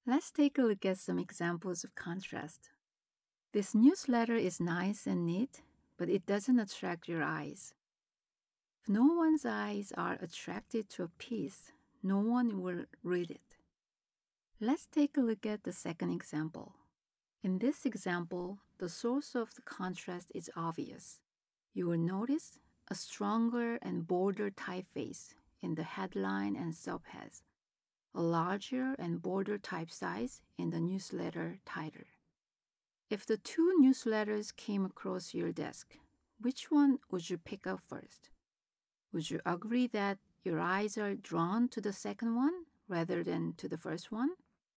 Let's take a look at some examples of contrast. This newsletter is nice and neat, but it doesn't attract your eyes. If no one's eyes are attracted to a piece, no one will read it. Let's take a look at the second example. In this example, the source of the contrast is obvious. You will notice a stronger and bolder typeface in the headline and subheads, a larger and bolder type size in the newsletter title. If the two newsletters came across your desk, which one would you pick up first? Would you agree that your eyes are drawn to the second one rather than to the first one?